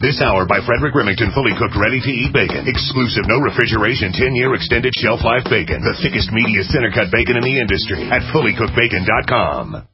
This hour by Frederick Remington, fully cooked, ready-to-eat bacon. Exclusive, no refrigeration, 10-year extended shelf life bacon. The thickest, meatiest, center-cut bacon in the industry at fullycookedbacon.com.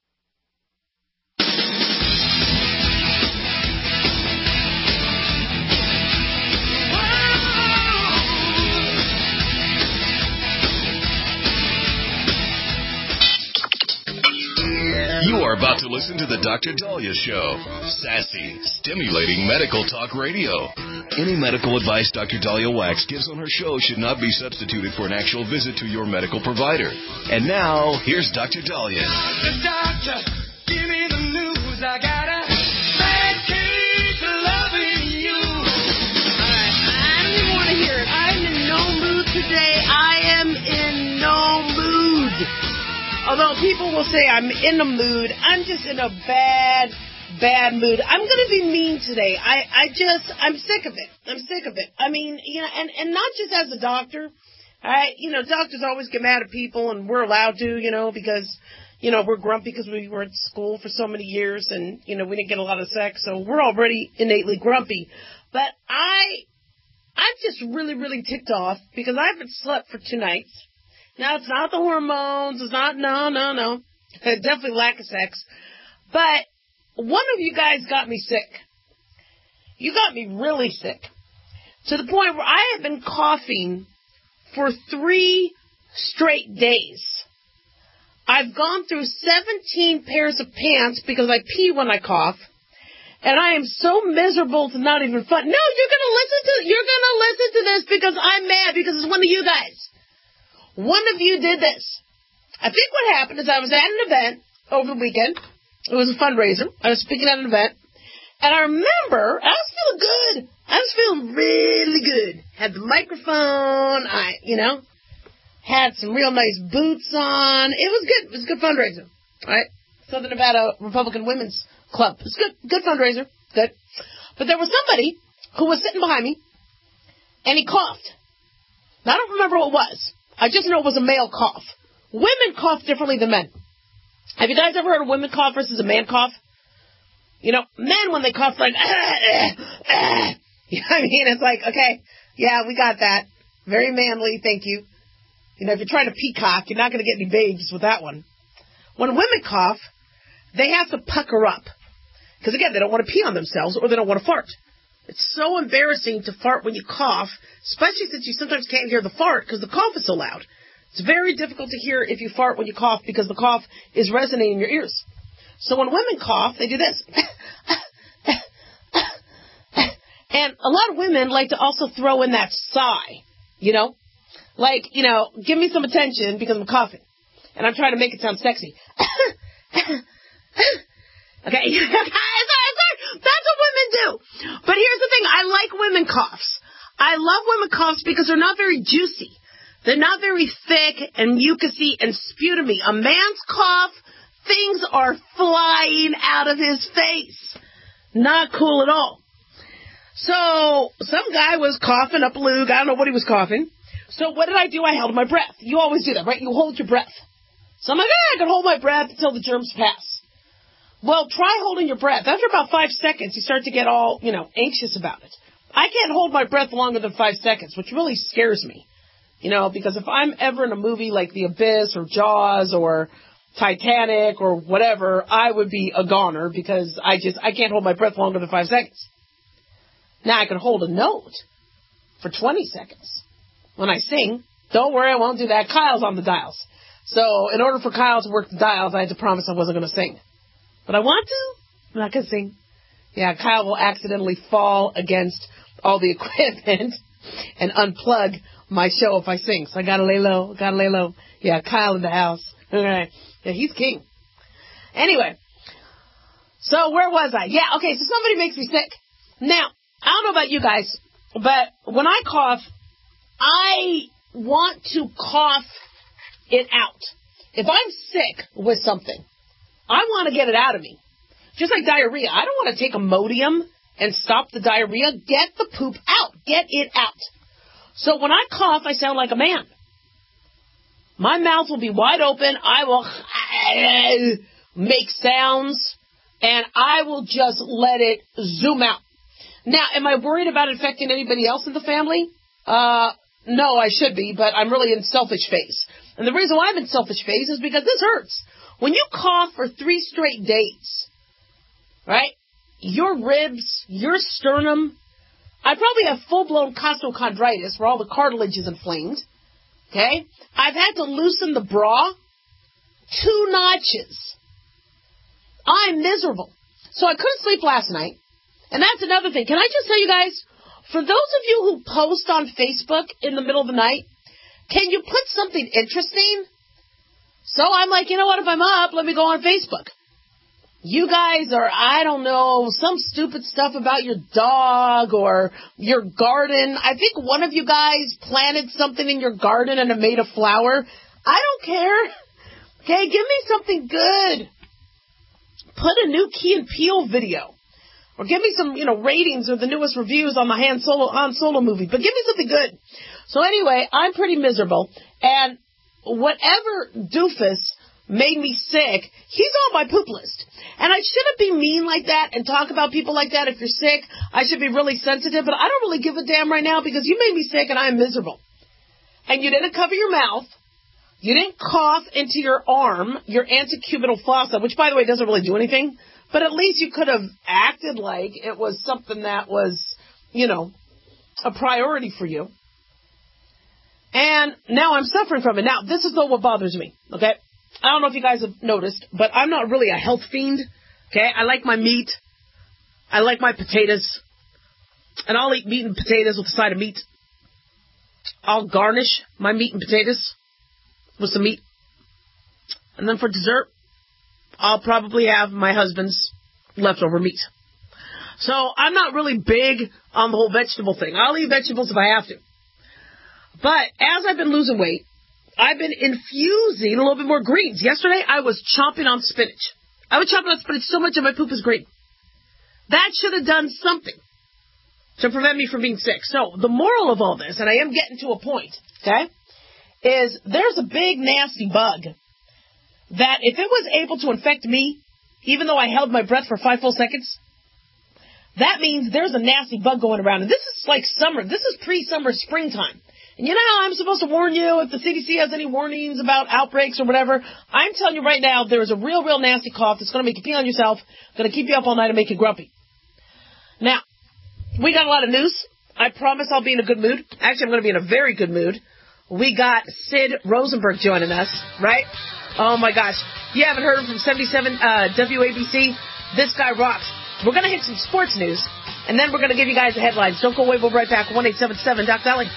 You are about to listen to the Dr. Dahlia Show. Sassy, stimulating medical talk radio. Any medical advice Dr. Dahlia Wax gives on her show should not be substituted for an actual visit to your medical provider. And now, here's Dr. Dahlia. The doctor, give me the news. I got a bad case of loving you. All right, I don't even want to hear it. I'm in no mood today. I am in no mood. Although people will say I'm in a mood, I'm just in a bad mood. I'm going to be mean today. I'm sick of it. I'm sick of it. I mean, you know, and not just as a doctor. Doctors always get mad at people, and we're allowed to, because, we're grumpy because we were at school for so many years, and, we didn't get a lot of sex, so we're already innately grumpy. But I'm just really, really ticked off because I haven't slept for 2 nights. Now, it's not the hormones. It's not, no. Definitely lack of sex. But one of you guys got me sick. You got me really sick. To the point where I have been coughing for 3 straight days. I've gone through 17 pairs of pants because I pee when I cough. And I am so miserable to not even fun. No, you're going to listen to this because I'm mad because it's one of you guys. One of you did this. I think what happened is I was at an event over the weekend. It was a fundraiser. I was speaking at an event. And I remember, I was feeling good. I was feeling really good. Had the microphone. I had some real nice boots on. It was good. It was a good fundraiser. All right? Southern Nevada Republican Women's Club. It was good. Good fundraiser. Good. But there was somebody who was sitting behind me, and he coughed. Now, I don't remember what it was. I just know it was a male cough. Women cough differently than men. Have you guys ever heard of women cough versus a man cough? Men, when they cough, like, you know what I mean? It's like, okay, yeah, we got that. Very manly, thank you. If you're trying to peacock, you're not going to get any babes with that one. When women cough, they have to pucker up. Because, again, they don't want to pee on themselves or they don't want to fart. It's so embarrassing to fart when you cough, especially since you sometimes can't hear the fart because the cough is so loud. It's very difficult to hear if you fart when you cough because the cough is resonating in your ears. So when women cough, they do this. And a lot of women like to also throw in that sigh, Like, give me some attention because I'm coughing. And I'm trying to make it sound sexy. Okay? That's what women do. But here's the thing. I like women coughs. I love women coughs because they're not very juicy. They're not very thick and mucousy and sputumy. A man's cough, things are flying out of his face. Not cool at all. So some guy was coughing up a lug. I don't know what he was coughing. So what did I do? I held my breath. You always do that, right? You hold your breath. So I'm like, I can hold my breath until the germs pass. Well, try holding your breath. After about 5 seconds, you start to get all, anxious about it. I can't hold my breath longer than 5 seconds, which really scares me. Because if I'm ever in a movie like The Abyss or Jaws or Titanic or whatever, I would be a goner because I can't hold my breath longer than 5 seconds. Now I can hold a note for 20 seconds. When I sing, don't worry, I won't do that. Kyle's on the dials. So in order for Kyle to work the dials, I had to promise I wasn't going to sing. But I want to. I'm not going to sing. Yeah, Kyle will accidentally fall against all the equipment and unplug my show if I sing. So I got to lay low. Yeah, Kyle in the house. All right. Yeah, he's king. Anyway. So where was I? Yeah, okay, so somebody makes me sick. Now, I don't know about you guys, but when I cough, I want to cough it out. If I'm sick with something, I want to get it out of me. Just like diarrhea. I don't want to take Imodium and stop the diarrhea. Get the poop out. Get it out. So when I cough, I sound like a man. My mouth will be wide open. I will make sounds, and I will just let it zoom out. Now, am I worried about infecting anybody else in the family? No, I should be, but I'm really in selfish phase. And the reason why I'm in selfish phase is because this hurts. When you cough for 3 straight days, right, your ribs, your sternum, I probably have full-blown costochondritis where all the cartilage is inflamed, okay? I've had to loosen the bra 2 notches. I'm miserable. So I couldn't sleep last night. And that's another thing. Can I just tell you guys, for those of you who post on Facebook in the middle of the night, can you put something interesting? So I'm like, you know what, if I'm up, let me go on Facebook. You guys are, I don't know, some stupid stuff about your dog or your garden. I think one of you guys planted something in your garden and it made a flower. I don't care. Okay, give me something good. Put a new Key and Peele video. Or give me some, ratings or the newest reviews on the Han Solo movie. But give me something good. So anyway, I'm pretty miserable. And whatever doofus made me sick, he's on my poop list. And I shouldn't be mean like that and talk about people like that. If you're sick, I should be really sensitive. But I don't really give a damn right now because you made me sick and I'm miserable. And you didn't cover your mouth. You didn't cough into your arm, your antecubital fossa, which, by the way, doesn't really do anything. But at least you could have acted like it was something that was, a priority for you. And now I'm suffering from it. Now, this is not what bothers me, okay? I don't know if you guys have noticed, but I'm not really a health fiend, okay? I like my meat. I like my potatoes. And I'll eat meat and potatoes with a side of meat. I'll garnish my meat and potatoes with some meat. And then for dessert, I'll probably have my husband's leftover meat. So I'm not really big on the whole vegetable thing. I'll eat vegetables if I have to. But as I've been losing weight, I've been infusing a little bit more greens. Yesterday, I was chomping on spinach. I was chomping on spinach so much that my poop is green. That should have done something to prevent me from being sick. So the moral of all this, and I am getting to a point, okay, is there's a big nasty bug that if it was able to infect me, even though I held my breath for 5 full seconds, that means there's a nasty bug going around. And this is like summer. This is pre-summer, springtime. And you know how I'm supposed to warn you if the CDC has any warnings about outbreaks or whatever? I'm telling you right now, there is a real nasty cough that's going to make you pee on yourself, going to keep you up all night and make you grumpy. Now, we got a lot of news. I promise I'll be in a good mood. Actually, I'm going to be in a very good mood. We got Sid Rosenberg joining us, right? Oh, my gosh. You haven't heard him from 77 WABC? This guy rocks. We're going to hit some sports news, and then we're going to give you guys the headlines. Don't go away. We'll be right back. 1-877 Doc Dolly.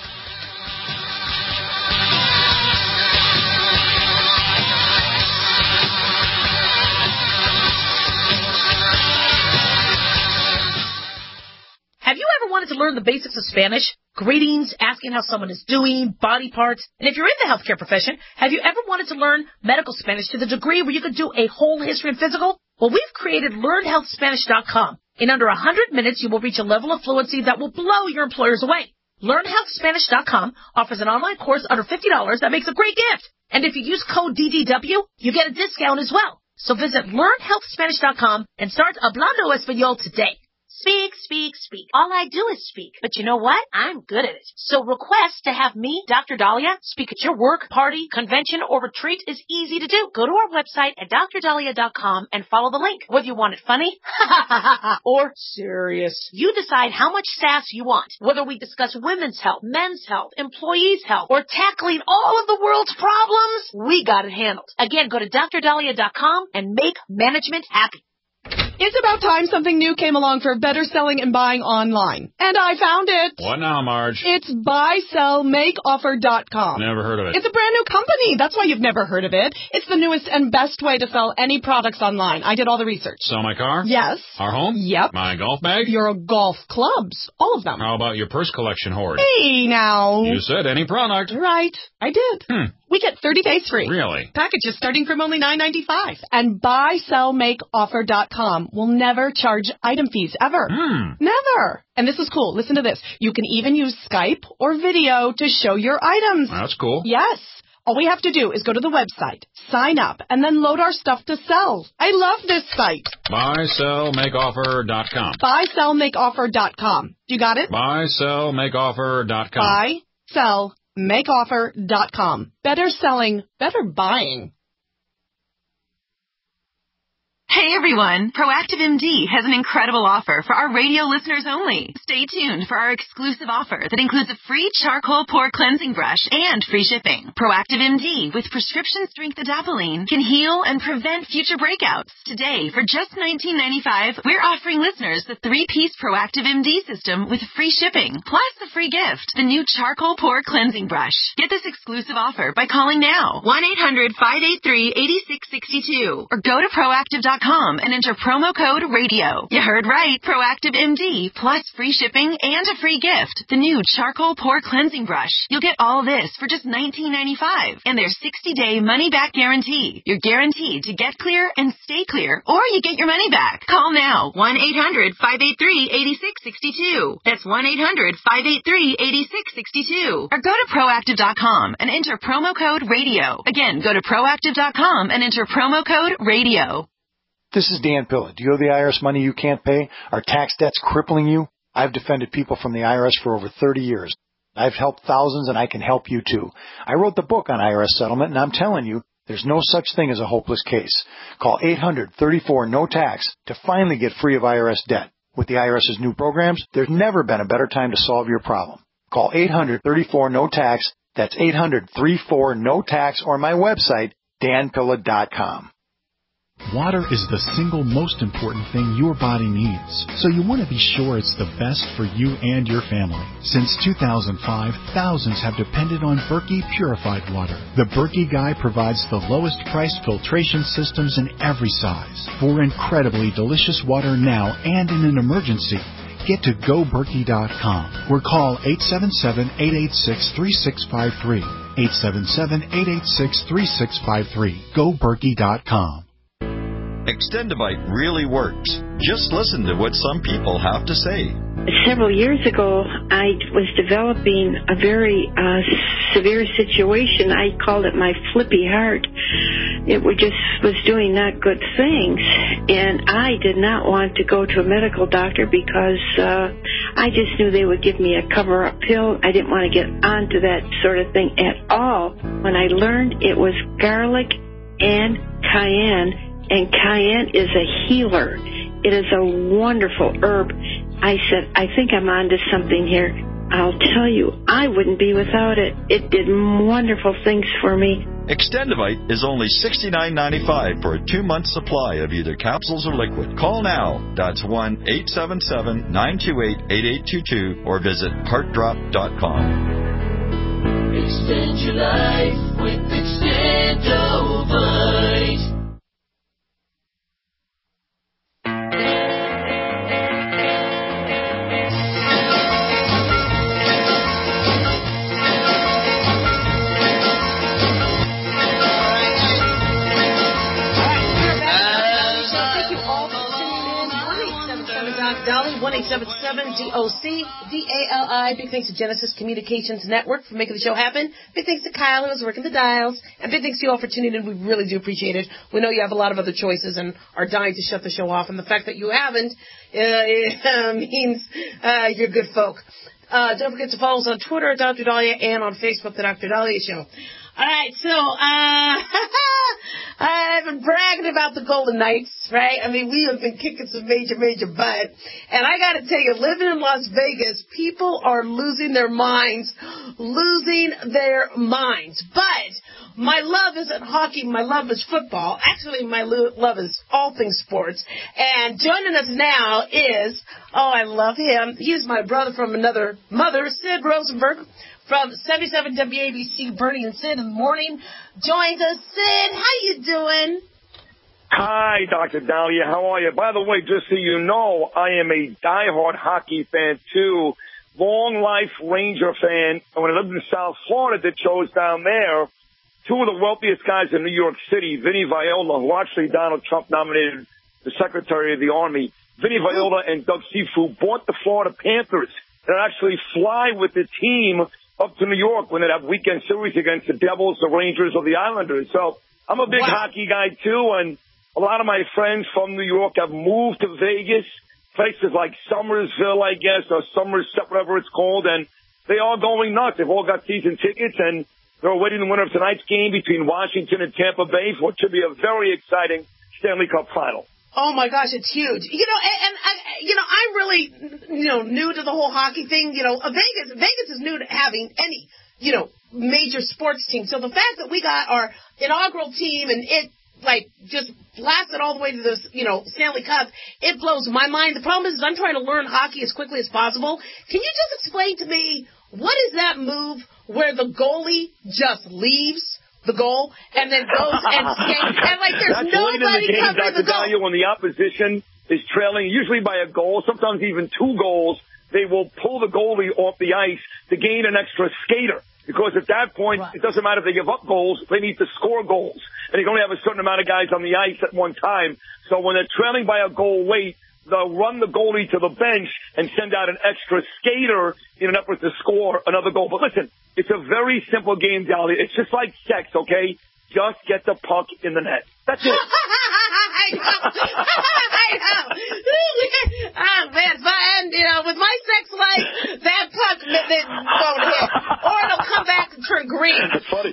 Have you ever wanted to learn the basics of Spanish? Greetings, asking how someone is doing, body parts. And if you're in the healthcare profession, have you ever wanted to learn medical Spanish to the degree where you could do a whole history and physical? Well, we've created LearnHealthSpanish.com. In under 100 minutes, you will reach a level of fluency that will blow your employers away. LearnHealthSpanish.com offers an online course under $50 that makes a great gift. And if you use code DDW, you get a discount as well. So visit LearnHealthSpanish.com and start Hablando Español today. Speak, speak, speak. All I do is speak. But you know what? I'm good at it. So request to have me, Dr. Dahlia, speak at your work, party, convention, or retreat is easy to do. Go to our website at drdahlia.com and follow the link. Whether you want it funny or serious, you decide how much sass you want. Whether we discuss women's health, men's health, employees' health, or tackling all of the world's problems, we got it handled. Again, go to drdahlia.com and make management happy. It's about time something new came along for better selling and buying online. And I found it. What now, Marge? It's buysellmakeoffer.com. Never heard of it. It's a brand new company. That's why you've never heard of it. It's the newest and best way to sell any products online. I did all the research. Sell my car? Yes. Our home? Yep. My golf bag? Your golf clubs. All of them. How about your purse collection hoard? Hey, now. You said any product. Right. I did. We get 30 days free. Really? Packages starting from only $9.95. And buysellmakeoffer.com will never charge item fees, ever. Never. And this is cool. Listen to this. You can even use Skype or video to show your items. That's cool. Yes. All we have to do is go to the website, sign up, and then load our stuff to sell. I love this site. BuySellMakeOffer.com. BuySellMakeOffer.com. You got it? BuySellMakeOffer.com. BuySellMakeOffer.com. Better selling, better buying. Hey everyone, Proactive MD has an incredible offer for our radio listeners only. Stay tuned for our exclusive offer that includes a free charcoal pore cleansing brush and free shipping. Proactive MD with prescription strength adapalene can heal and prevent future breakouts. Today, for just $19.95, we're offering listeners the 3-piece Proactive MD system with free shipping, plus a free gift, the new charcoal pore cleansing brush. Get this exclusive offer by calling now, 1-800-583-8662, or go to proactive.com and enter promo code RADIO. You heard right, Proactive MD, plus free shipping and a free gift, the new charcoal pore cleansing brush. You'll get all this for just $19.95 and their 60-day money-back guarantee. You're guaranteed to get clear and stay clear, or you get your money back. Call now, 1-800-583-8662. That's 1-800-583-8662. Or go to proactive.com and enter promo code RADIO. Again, go to proactive.com and enter promo code RADIO. This is Dan Pilla. Do you owe the IRS money you can't pay? Are tax debts crippling you? I've defended people from the IRS for over 30 years. I've helped thousands, and I can help you too. I wrote the book on IRS settlement, and I'm telling you, there's no such thing as a hopeless case. Call 800-34-NO-TAX to finally get free of IRS debt. With the IRS's new programs, there's never been a better time to solve your problem. Call 800-34-NO-TAX. That's 800-34-NO-TAX, or my website, danpilla.com. Water is the single most important thing your body needs, so you want to be sure it's the best for you and your family. Since 2005, thousands have depended on Berkey Purified Water. The Berkey Guy provides the lowest priced filtration systems in every size for incredibly delicious water now and in an emergency. Get to GoBerkey.com or call 877-886-3653. 877-886-3653. GoBerkey.com. Extendivite really works. Just listen to what some people have to say. Several years ago, I was developing a very severe situation. I called it my flippy heart. It was doing not good things, and I did not want to go to a medical doctor because I just knew they would give me a cover-up pill. I didn't want to get onto that sort of thing at all. When I learned it was garlic and cayenne, and cayenne is a healer. It is a wonderful herb. I said, I think I'm onto something here. I'll tell you, I wouldn't be without it. It did wonderful things for me. Extendivite is only $69.95 for a 2-month supply of either capsules or liquid. Call now. That's 1-877-928-8822 or visit heartdrop.com. Extend your life with Extendovite. Dolly, 1-877-DOC-DALI. Big thanks to Genesis Communications Network for making the show happen. Big thanks to Kyle who's working the dials. And big thanks to you all for tuning in. We really do appreciate it. We know you have a lot of other choices and are dying to shut the show off. And the fact that you haven't means you're good folk. Don't forget to follow us on Twitter at Dr. Dahlia and on Facebook, The Dr. Dahlia Show. All right, so I've been bragging about the Golden Knights, right? I mean, we have been kicking some major butt. And I got to tell you, living in Las Vegas, people are losing their minds. But my love isn't hockey. My love is football. Actually, my love is all things sports. And joining us now is, I love him. He's my brother from another mother, Sid Rosenberg. From 77 WABC, Bernie and Sid in the morning, joins us. Sid, how you doing? Hi, Dr. Dahlia. How are you? By the way, just so you know, I am a diehard hockey fan, too. Long life Ranger fan. And when I lived in South Florida, the shows down there, two of the wealthiest guys in New York City, Vinny Viola, who actually Donald Trump nominated the Secretary of the Army, Vinny Viola and Doug Sifu bought the Florida Panthers and actually fly with the team up to New York when they have weekend series against the Devils, the Rangers, or the Islanders. So I'm a big hockey guy, too, and a lot of my friends from New York have moved to Vegas, places like Somersville, I guess, or Somerset, whatever it's called, and they are going nuts. They've all got season tickets, and they're awaiting the winner of tonight's game between Washington and Tampa Bay for what should be a very exciting Stanley Cup final. Oh my gosh, it's huge. I'm really, new to the whole hockey thing. Vegas is new to having any, major sports team. So the fact that we got our inaugural team and it, just blasted all the way to the, Stanley Cup, it blows my mind. The problem is I'm trying to learn hockey as quickly as possible. Can you just explain to me, what is that move where the goalie just leaves the goal and then goes and skates, and there's nobody covering the goal? When the opposition is trailing, usually by a goal, sometimes even 2 goals, they will pull the goalie off the ice to gain an extra skater. Because at that point, It doesn't matter if they give up goals, they need to score goals. And you can only have a certain amount of guys on the ice at one time. So when they're trailing by a goal late, they'll run the goalie to the bench and send out an extra skater in an effort to score another goal. But listen, it's a very simple game, Dahlia. It's just like sex, okay? Just get the puck in the net. That's it. I know. Oh, man. And, with my sex life, that puck won't hit. Or it'll come back and turn green. That's funny.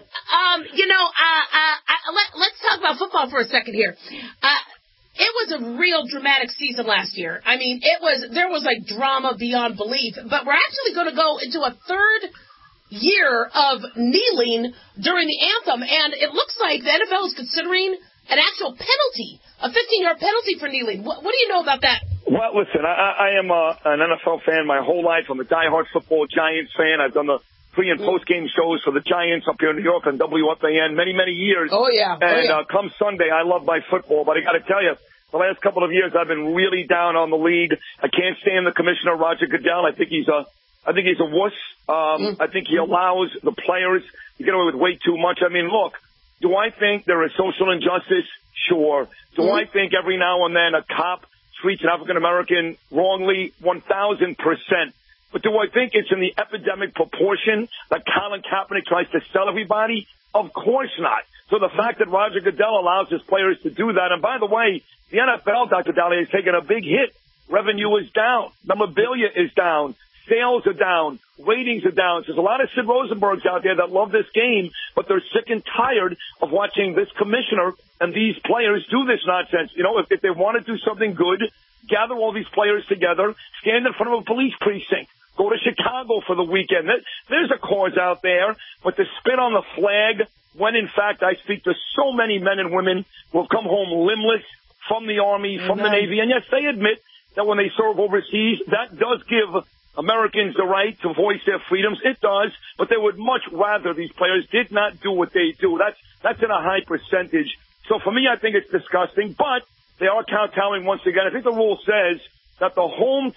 Let's talk about football for a second here. It was a real dramatic season last year. I mean, there was drama beyond belief. But we're actually going to go into a third year of kneeling during the anthem, and it looks like the NFL is considering an actual penalty, a 15-yard penalty for kneeling. What do you know about that? Well, listen, I am an NFL fan my whole life. I'm a diehard football Giants fan. I've done the pre- and post-game shows for the Giants up here in New York on WFAN many, many years. Oh, yeah. And come Sunday, I love my football, but I got to tell you, the last couple of years I've been really down on the league. I can't stand the commissioner, Roger Goodell. I think he's a wuss. I think he allows the players to get away with way too much. I mean, look, do I think there is social injustice? Sure. Do I think every now and then a cop treats an African-American wrongly? 1,000%. But do I think it's in the epidemic proportion that Colin Kaepernick tries to sell everybody? Of course not. So the fact that Roger Goodell allows his players to do that, and by the way, the NFL, Dr. Dahlia, has taken a big hit. Revenue is down. Memorabilia is down. Sales are down. Ratings are down. There's a lot of Sid Rosenbergs out there that love this game, but they're sick and tired of watching this commissioner and these players do this nonsense. If they want to do something good, gather all these players together, stand in front of a police precinct, go to Chicago for the weekend. There's a cause out there, but to spit on the flag when, in fact, I speak to so many men and women who have come home limbless from the Army, from the Navy, and yes, they admit that when they serve overseas, that does give Americans the right to voice their freedoms. It does, but they would much rather these players did not do what they do. That's in a high percentage. So for me, I think it's disgusting, but they are kowtowing once again. I think the rule says that the home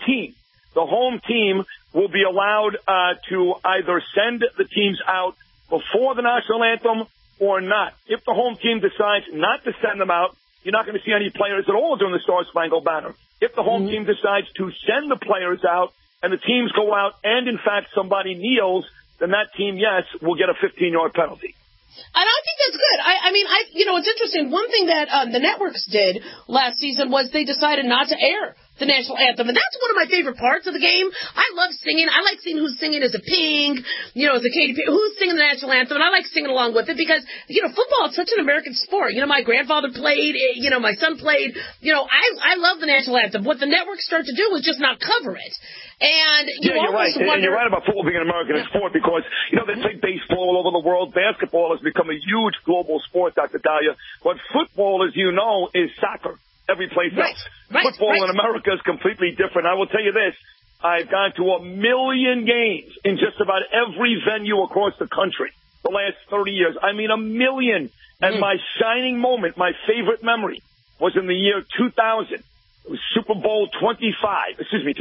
team will be allowed to either send the teams out before the national anthem or not. If the home team decides not to send them out, you're not going to see any players at all during the Star-Spangled Banner. If the home team decides to send the players out and the teams go out and, in fact, somebody kneels, then that team, yes, will get a 15-yard penalty. And I think that's good. It's interesting. One thing that the networks did last season was they decided not to air the national anthem. And that's one of my favorite parts of the game. I love singing. I like seeing who's singing as a Pink, as a Katy Perry, who's singing the national anthem. And I like singing along with it because, football is such an American sport. My grandfather played, my son played. I love the national anthem. What the networks start to do is just not cover it. And you're right. And you're right about football being an American sport because, they play baseball all over the world. Basketball has become a huge global sport, Dr. Dahlia. But football, as you know, is soccer every place else. Football in America is completely different. I will tell you this. I've gone to 1 million games in just about every venue across the country the last 30 years. I mean, 1 million. And my shining moment, my favorite memory, was in the year 2000. It was Super Bowl 25,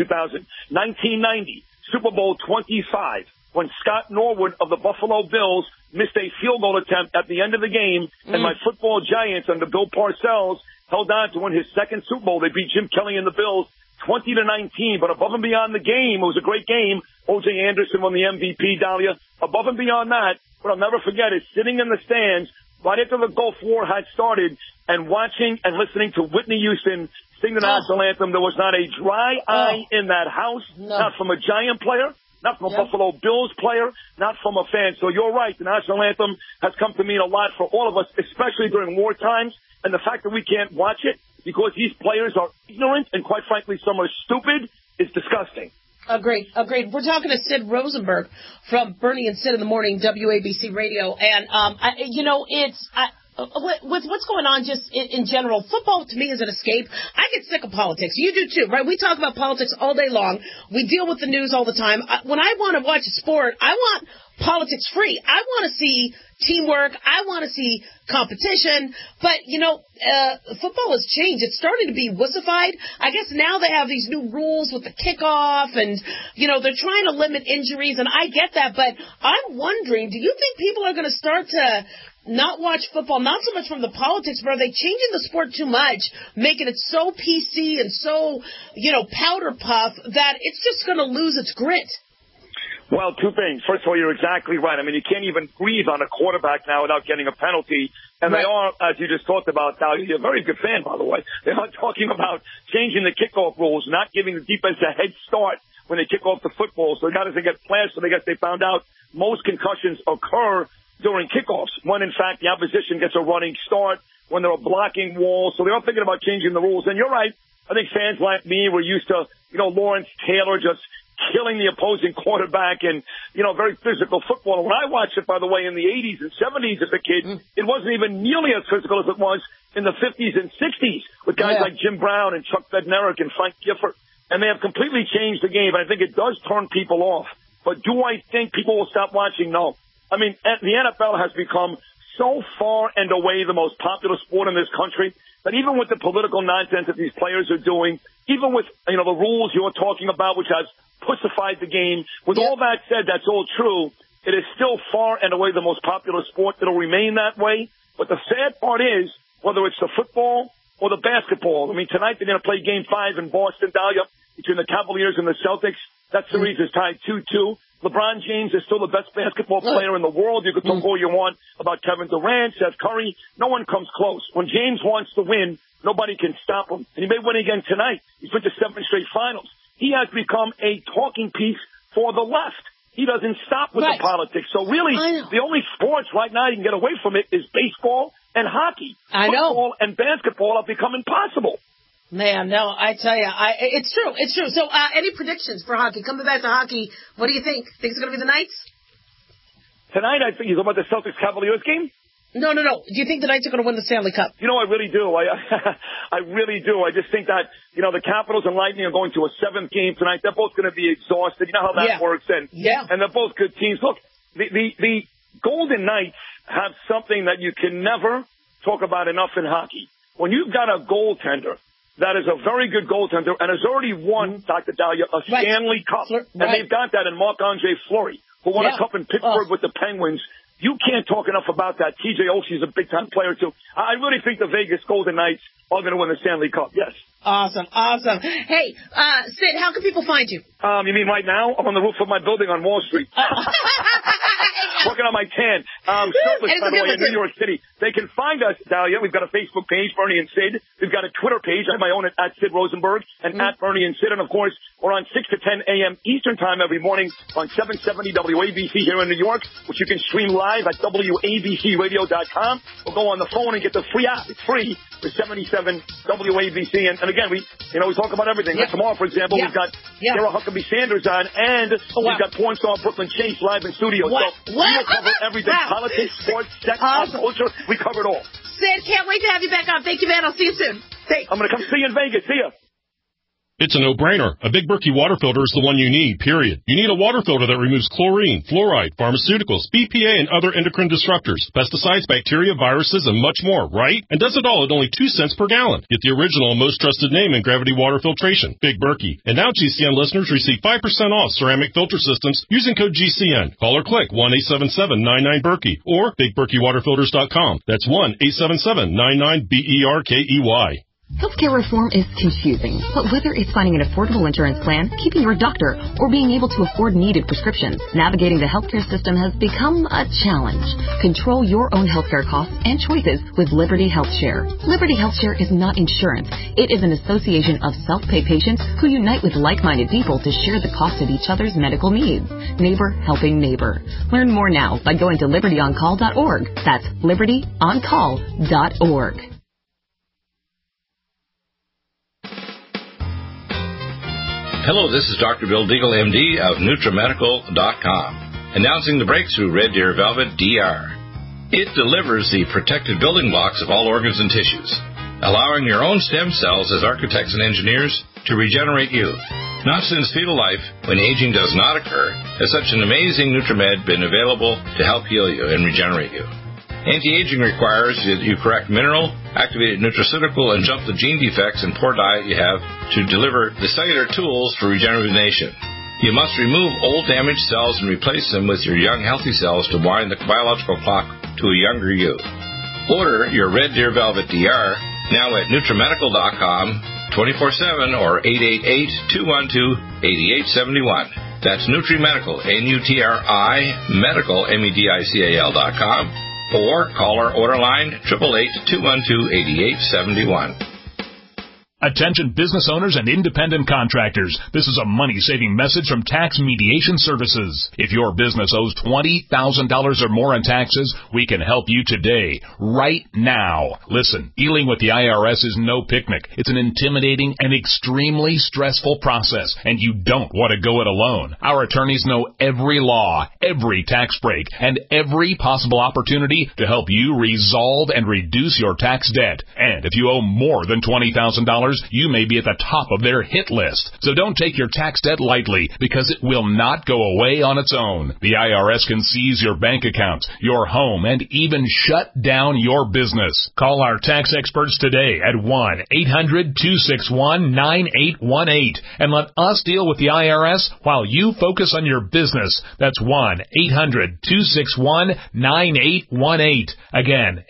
1990, Super Bowl 25, when Scott Norwood of the Buffalo Bills missed a field goal attempt at the end of the game, and my football Giants under Bill Parcells held on to win his second Super Bowl. They beat Jim Kelly and the Bills 20-19, but above and beyond the game, it was a great game. O.J. Anderson won the MVP, Dahlia. Above and beyond that, what I'll never forget is sitting in the stands right after the Gulf War had started and watching and listening to Whitney Houston sing the national anthem. There was not a dry eye in that house, not from a Giant player, not from a Buffalo Bills player, not from a fan. So you're right. The national anthem has come to mean a lot for all of us, especially during war times. And the fact that we can't watch it because these players are ignorant and, quite frankly, some are stupid is disgusting. Agreed. We're talking to Sid Rosenberg from Bernie and Sid in the Morning, WABC Radio. And, with what's going on just in general, football to me is an escape. I get sick of politics. You do too, right? We talk about politics all day long. We deal with the news all the time. When I want to watch a sport, I want politics free. I want to see teamwork. I want to see competition. But, football has changed. It's starting to be wussified. I guess now they have these new rules with the kickoff and, they're trying to limit injuries, and I get that. But I'm wondering, do you think people are going to start to not watch football, not so much from the politics, but are they changing the sport too much, making it so PC and so, powder puff that it's just going to lose its grit? Well, two things. First of all, you're exactly right. I mean, you can't even breathe on a quarterback now without getting a penalty. And they are, as you just talked about, Dahlia, you're a very good fan, by the way. They are talking about changing the kickoff rules, not giving the defense a head start when they kick off the football. So the guys that get flashed, so they found out most concussions occur during kickoffs, when in fact the opposition gets a running start, when they're blocking walls. So they are thinking about changing the rules. And you're right. I think fans like me were used to, Lawrence Taylor just killing the opposing quarterback and, very physical football. And when I watched it, by the way, in the 80s and 70s as a kid, it wasn't even nearly as physical as it was in the 50s and 60s with guys like Jim Brown and Chuck Bednarik and Frank Gifford. And they have completely changed the game. And I think it does turn people off. But do I think people will stop watching? No. I mean, the NFL has become so far and away the most popular sport in this country that even with the political nonsense that these players are doing, even with, the rules you're talking about, which has pussified the game, with all that said, that's all true. It is still far and away the most popular sport. It'll remain that way. But the sad part is, whether it's the football or the basketball, I mean, tonight they're going to play Game 5 in Boston, Dahlia, between the Cavaliers and the Celtics. That series is tied 2-2. LeBron James is still the best basketball player in the world. You can talk all you want about Kevin Durant, Steph Curry. No one comes close. When James wants to win, nobody can stop him. And he may win again tonight. He's been to 7 straight finals. He has become a talking piece for the left. He doesn't stop with the politics. So really, the only sports right now you can get away from it is baseball and hockey. Football and basketball have become impossible. Man, no, I tell you, it's true. It's true. So, any predictions for hockey? Coming back to hockey, what do you think? Think it's going to be the Knights? Tonight, I think you're talking about the Celtics-Cavaliers game? No. Do you think the Knights are going to win the Stanley Cup? I really do. I really do. I just think that, the Capitals and Lightning are going to a 7th game tonight. They're both going to be exhausted. You know how that works. And they're both good teams. Look, the Golden Knights have something that you can never talk about enough in hockey. When you've got a goaltender that is a very good goaltender and has already won, Dr. Dahlia, a Stanley Cup. And they've got that in Marc-Andre Fleury, who won a cup in Pittsburgh with the Penguins. You can't talk enough about that. TJ Oshie's a big-time player, too. I really think the Vegas Golden Knights are going to win the Stanley Cup, yes. Awesome. Hey, Sid, how can people find you? You mean right now? I'm on the roof of my building on Wall Street. Working on my tan. Shirtless, by the way, in New York City. They can find us, Dahlia. We've got a Facebook page, Bernie and Sid. We've got a Twitter page. I have my own at Sid Rosenberg and at Bernie and Sid. And, of course, we're on 6 to 10 a.m. Eastern Time every morning on 770 WABC here in New York, which you can stream live at WABCRadio.com or go on the phone and get the free app. It's free for 77 WABC. And again, we talk about everything. Like tomorrow, for example, we've got Sarah Huckabee Sanders on, and we've got porn star Brooklyn Chase live in studio. So we'll cover everything. Politics, sports, sex, pop culture. We cover it all. Sid, can't wait to have you back on. Thank you, man. I'll see you soon. Thanks. I'm going to come see you in Vegas. See ya. It's a no-brainer. A Big Berkey water filter is the one you need, period. You need a water filter that removes chlorine, fluoride, pharmaceuticals, BPA, and other endocrine disruptors, pesticides, bacteria, viruses, and much more, right? And does it all at only 2 cents per gallon. Get the original and most trusted name in gravity water filtration, Big Berkey. And now GCN listeners receive 5% off ceramic filter systems using code GCN. Call or click 1-877-99-BERKEY or BigBerkeyWaterFilters.com. That's 1-877-99-BERKEY. Healthcare reform is confusing, but whether it's finding an affordable insurance plan, keeping your doctor, or being able to afford needed prescriptions, navigating the healthcare system has become a challenge. Control your own healthcare costs and choices with Liberty HealthShare. Liberty HealthShare is not insurance. It is an association of self-pay patients who unite with like-minded people to share the cost of each other's medical needs. Neighbor helping neighbor. Learn more now by going to libertyoncall.org. That's libertyoncall.org. Hello, this is Dr. Bill Deagle, MD of NutriMedical.com, announcing the breakthrough Red Deer Velvet DR. It delivers the protected building blocks of all organs and tissues, allowing your own stem cells as architects and engineers to regenerate you. Not since fetal life, when aging does not occur, has such an amazing NutriMed been available to help heal you and regenerate you. Anti-aging requires that you correct mineral, activated nutraceutical, and jump the gene defects and poor diet you have to deliver the cellular tools for rejuvenation. You must remove old damaged cells and replace them with your young healthy cells to wind the biological clock to a younger you. Order your Red Deer Velvet DR now at NutriMedical.com 24/7 or 888-212-8871. That's NutriMedical, N-U-T-R-I, Medical, MEDICAL.com. Or call our order line 888-212-8871. Attention business owners and independent contractors. This is a money-saving message from Tax Mediation Services. If your business owes $20,000 or more in taxes, we can help you today, right now. Listen, dealing with the IRS is no picnic. It's an intimidating and extremely stressful process, and you don't want to go it alone. Our attorneys know every law, every tax break, and every possible opportunity to help you resolve and reduce your tax debt. And if you owe more than $20,000, you may be at the top of their hit list. So don't take your tax debt lightly, because it will not go away on its own. The IRS can seize your bank accounts, your home, and even shut down your business. Call our tax experts today at 1-800-261-9818 and let us deal with the IRS while you focus on your business. That's 1-800-261-9818. Again,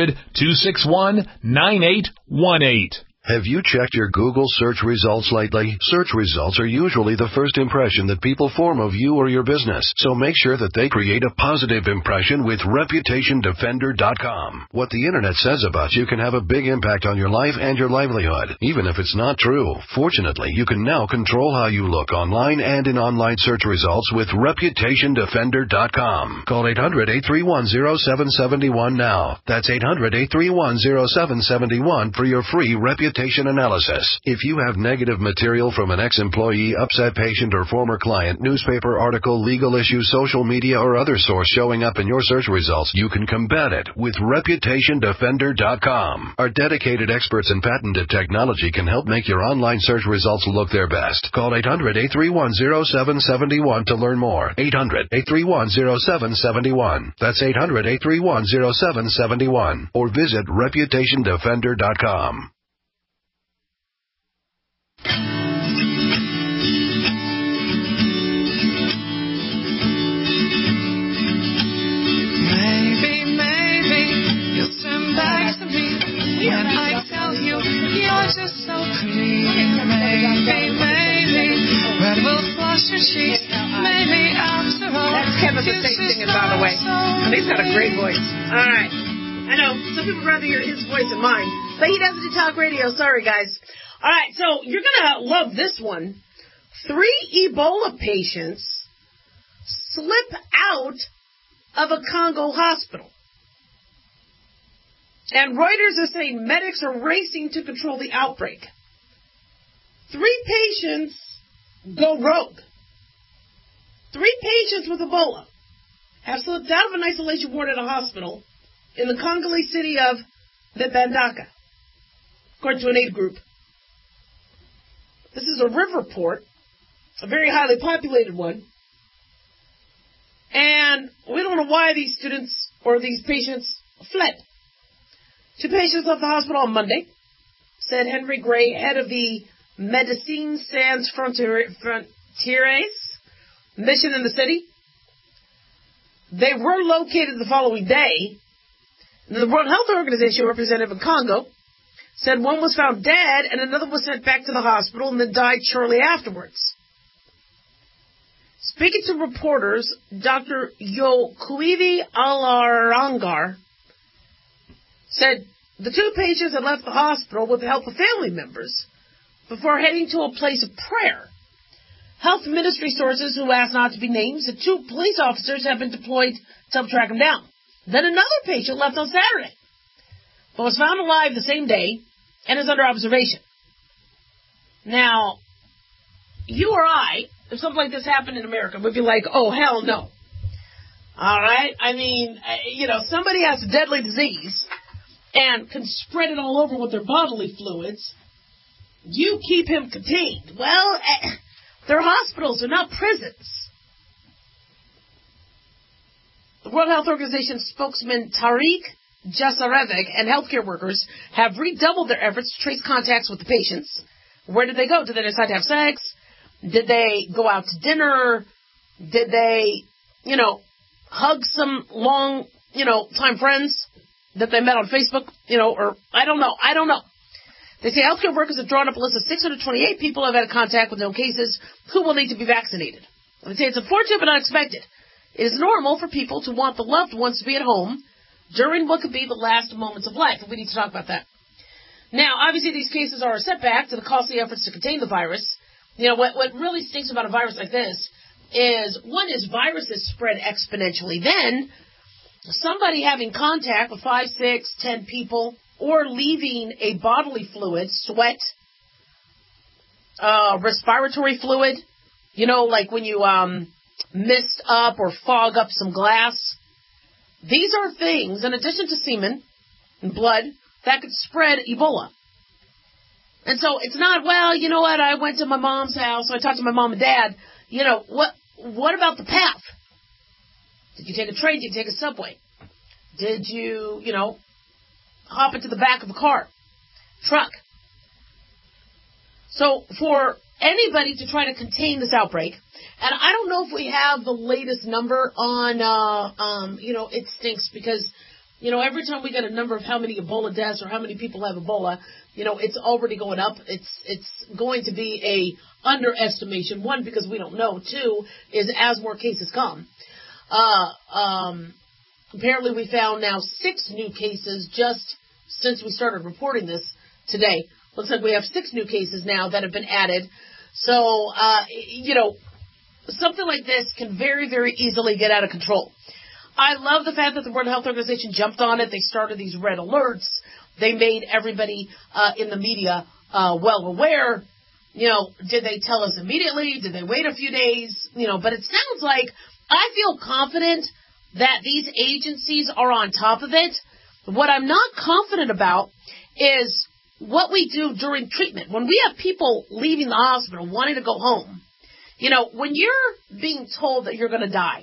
800-261-9818. Have you checked your Google search results lately? Search results are usually the first impression that people form of you or your business, so make sure that they create a positive impression with ReputationDefender.com. What the Internet says about you can have a big impact on your life and your livelihood, even if it's not true. Fortunately, you can now control how you look online and in online search results with ReputationDefender.com. Call 800-831-0771 now. That's 800-831-0771 for your free reputation analysis. If you have negative material from an ex-employee, upset patient, or former client, newspaper article, legal issue, social media, or other source showing up in your search results, you can combat it with ReputationDefender.com. Our dedicated experts in patented technology can help make your online search results look their best. Call 800-831-0771 to learn more. 800-831-0771. That's 800-831-0771. Or visit ReputationDefender.com. Maybe you'll turn back to me when I tell you you're just so clean. Maybe red will flush your cheeks. Maybe after all, that's Kevin the same singer, by the way. And he's got a great voice. All right. I know some people would rather hear his voice than mine, but he doesn't do talk radio. Sorry, guys. All right, so you're going to love this one. 3 Ebola patients slip out of a Congo hospital. And Reuters is saying medics are racing to control the outbreak. 3 patients go rogue. 3 patients with Ebola have slipped out of an isolation ward at a hospital in the Congolese city of Mbandaka, according to an aid group. This is a river port, a very highly populated one. And we don't know why these students or these patients fled. 2 patients left the hospital on Monday, said Henry Gray, head of the Médecins Sans Frontières mission in the city. They were located the following day. The World Health Organization representative in Congo said one was found dead and another was sent back to the hospital and then died shortly afterwards. Speaking to reporters, Dr. Yokuivi Alarangar said the two patients had left the hospital with the help of family members before heading to a place of prayer. Health ministry sources who asked not to be named said 2 police officers have been deployed to help track him down. Then another patient left on Saturday, but was found alive the same day and is under observation. Now, you or I, if something like this happened in America, would be like, oh, hell no. All right? I mean, somebody has a deadly disease and can spread it all over with their bodily fluids. You keep him contained. Well, they're hospitals. They're not prisons. The World Health Organization spokesman Tariq Jasarevic and healthcare workers have redoubled their efforts to trace contacts with the patients. Where did they go? Did they decide to have sex? Did they go out to dinner? Did they, hug some long, time friends that they met on Facebook? Or I don't know. They say healthcare workers have drawn up a list of 628 people who have had contact with known cases who will need to be vaccinated. They say it's unfortunate but unexpected. It is normal for people to want the loved ones to be at home during what could be the last moments of life, and we need to talk about that. Now, obviously, these cases are a setback to the costly efforts to contain the virus. What really stinks about a virus like this is, one is viruses spread exponentially. Then, somebody having contact with 5, 6, 10 people, or leaving a bodily fluid, sweat, respiratory fluid, like when you mist up or fog up some glass. These are things, in addition to semen and blood, that could spread Ebola. And so it's not, well, you know what, I went to my mom's house, I talked to my mom and dad. What about the path? Did you take a train? Did you take a subway? Did you, hop into the back of a car, truck? So for anybody to try to contain this outbreak, and I don't know if we have the latest number on, it stinks because, every time we get a number of how many Ebola deaths or how many people have Ebola, it's already going up. It's going to be a underestimation. One, because we don't know. Two, is as more cases come. Apparently we found now 6 new cases just since we started reporting this today. Looks like we have 6 new cases now that have been added. So, something like this can very, very easily get out of control. I love the fact that the World Health Organization jumped on it. They started these red alerts. They made everybody in the media well aware. Did they tell us immediately? Did they wait a few days? But it sounds like I feel confident that these agencies are on top of it. What I'm not confident about is what we do during treatment. When we have people leaving the hospital wanting to go home, when you're being told that you're going to die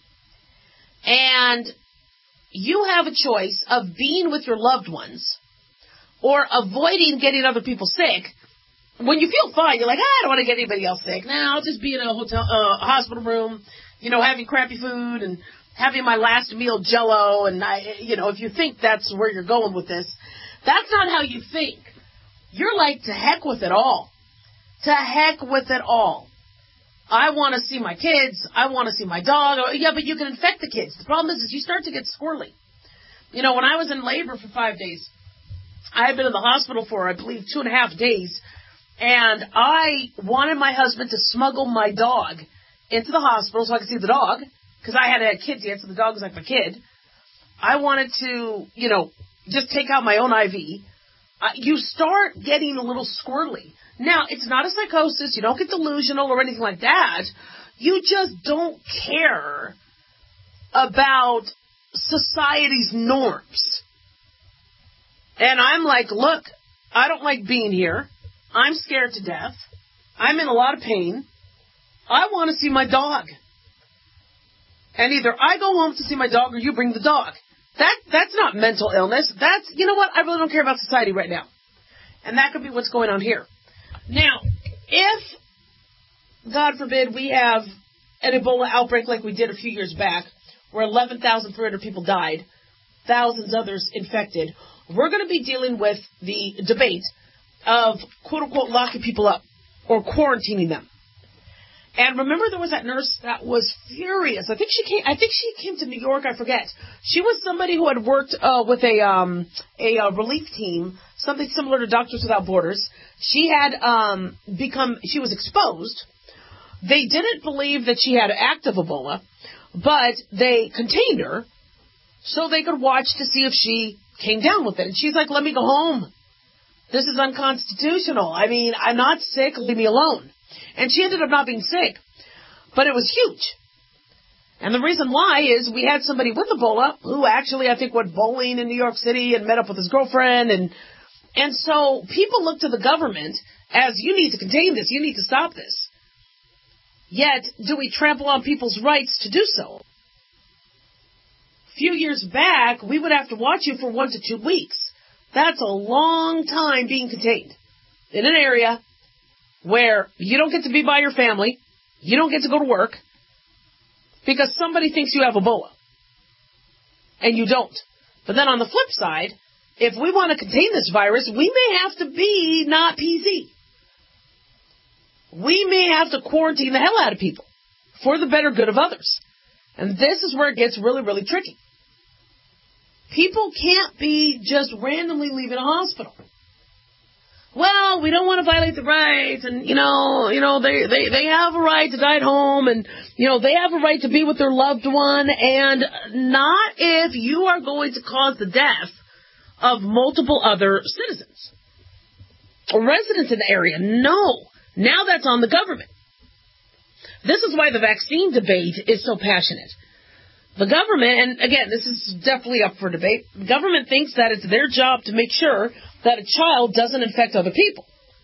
and you have a choice of being with your loved ones or avoiding getting other people sick, when you feel fine, you're like, I don't want to get anybody else sick. Now I'll just be in a hospital room, having crappy food and having my last meal Jell-O. And if you think that's where you're going with this, that's not how you think. You're like, to heck with it all. To heck with it all. I want to see my kids. I want to see my dog. Yeah, but you can infect the kids. The problem is you start to get squirrely. When I was in labor for 5 days, I had been in the hospital for, I believe, 2.5 days, and I wanted my husband to smuggle my dog into the hospital so I could see the dog, because I hadn't had kids yet, so the dog was like my kid. I wanted to, just take out my own IV. You start getting a little squirrely. Now, it's not a psychosis. You don't get delusional or anything like that. You just don't care about society's norms. And I'm like, look, I don't like being here. I'm scared to death. I'm in a lot of pain. I want to see my dog. And either I go home to see my dog or you bring the dog. That's not mental illness. That's, you know what? I really don't care about society right now. And that could be what's going on here. Now, if, God forbid, we have an Ebola outbreak like we did a few years back, where 11,300 people died, thousands others infected, we're going to be dealing with the debate of, quote-unquote, locking people up or quarantining them. And remember, there was that nurse that was furious. I think she came to New York. I forget. She was somebody who had worked with a relief team, something similar to Doctors Without Borders. She had she was exposed. They didn't believe that she had active Ebola, but they contained her so they could watch to see if she came down with it. And she's like, "Let me go home. This is unconstitutional. I mean, I'm not sick. Leave me alone." And she ended up not being sick, but it was huge. And the reason why is we had somebody with Ebola who actually, I think, went bowling in New York City and met up with his girlfriend. And so people look to the government as, you need to contain this, you need to stop this. Yet, do we trample on people's rights to do so? A few years back, we would have to watch you for 1 to 2 weeks. That's a long time being contained in an area where you don't get to be by your family, you don't get to go to work, because somebody thinks you have Ebola, and you don't. But then on the flip side, if we want to contain this virus, we may have to be not PC. We may have to quarantine the hell out of people for the better good of others. And this is where it gets really, really tricky. People can't be just randomly leaving a hospital. Well, we don't want to violate the rights, and, they have a right to die at home, and, they have a right to be with their loved one, and not if you are going to cause the death of multiple other citizens or residents in the area. No. Now that's on the government. This is why the vaccine debate is so passionate. The government, and again, this is definitely up for debate, the government thinks that it's their job to make sure that a child doesn't infect other people.